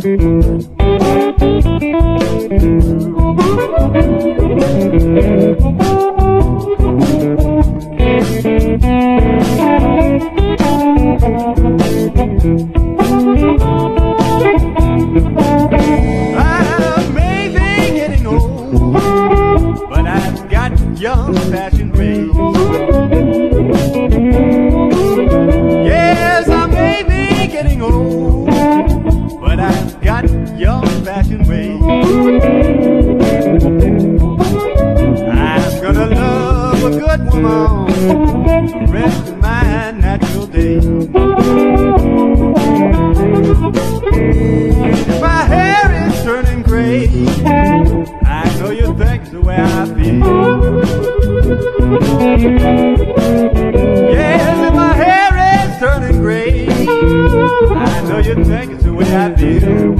Young fashioned ways. Yes, I may be getting old, but I've got young fashioned ways. I'm gonna love a good woman the rest of my natural days. If my hair is turning gray, I know you think the way I feel. Yes, if my hair is turning gray, I know you think it's the way I feel.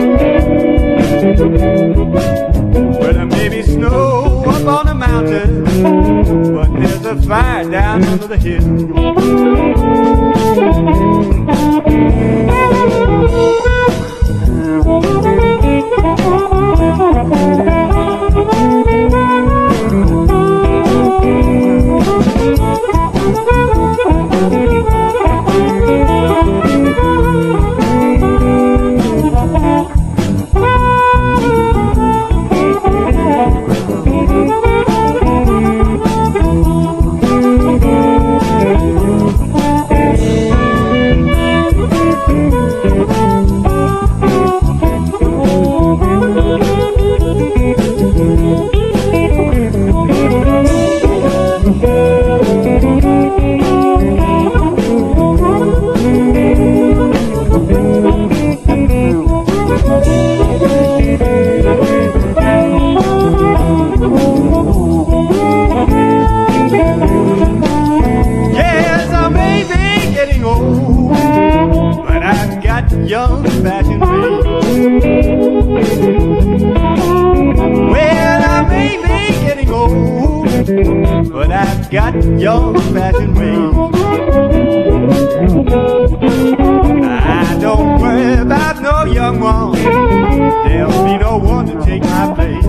Well, there may be snow up on the mountain, but there's a fire down under the hill. Young fashioned ways. Well, I may be getting old, but I've got young fashioned ways. I don't worry about no young one, there'll be no one to take my place.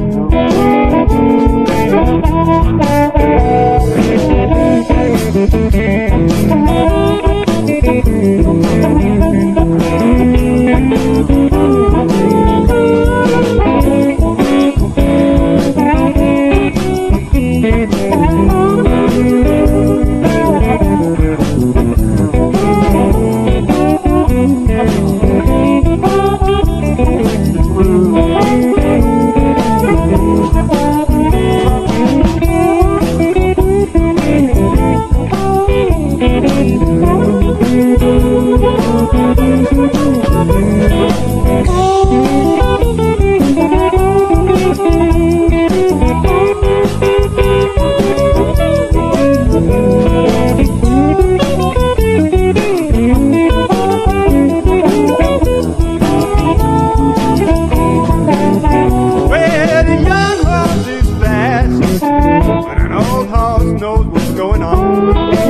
Knows what's going on.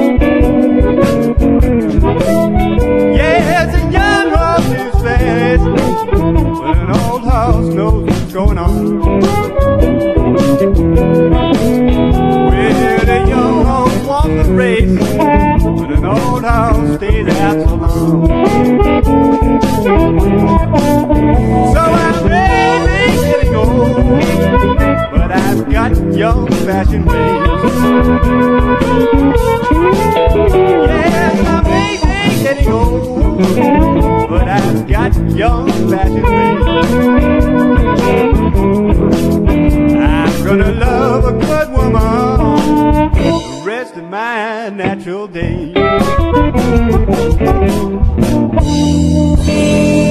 Yes, a young horse is fast, but an old horse knows what's going on. Well, the young horse won the race, but an old horse stayed out so long. So I'm really getting old, but I've got young fashioned ways. Yes, I may be getting old, but I've got young fashioned ways. I'm gonna love a good woman the rest of my natural days.